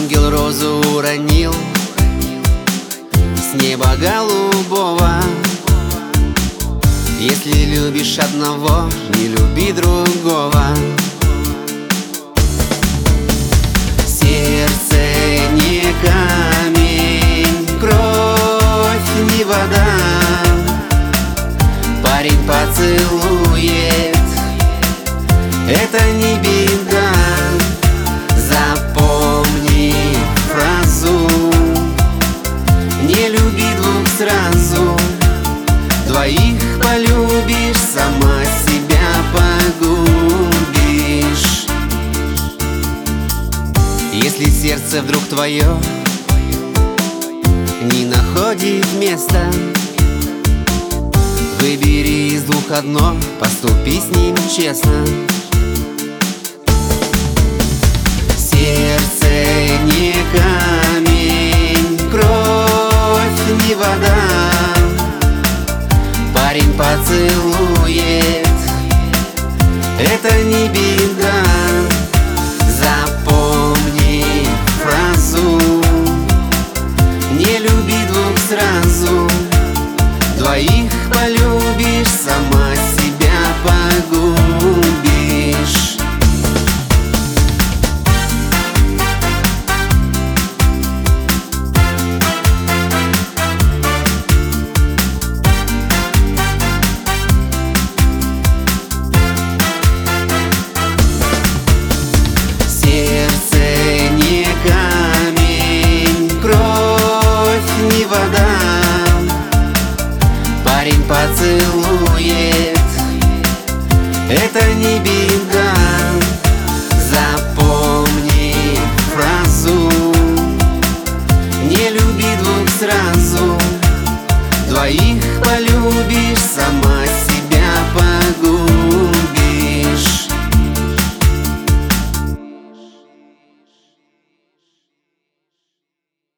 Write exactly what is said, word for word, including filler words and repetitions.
ангел розу уронил с неба голубого. Если любишь одного, не люби другого. Сердце не камень, кровь не вода. Парень поцелует, это не беда. Запомни фразу: не люби двух сразу. Двоих полюбишь, сама себя погубишь. Если сердце вдруг твое не находит места, выбери из двух одно, поступи с ним честно. Сердце не камень, кровь не вода. Парень поцелует, это не беда. Запомни фразу: не люби двух сразу. Двоих полюбишь, сама себя погубишь. Парень поцелует, это не беда. Запомни фразу: не люби двух сразу. Двоих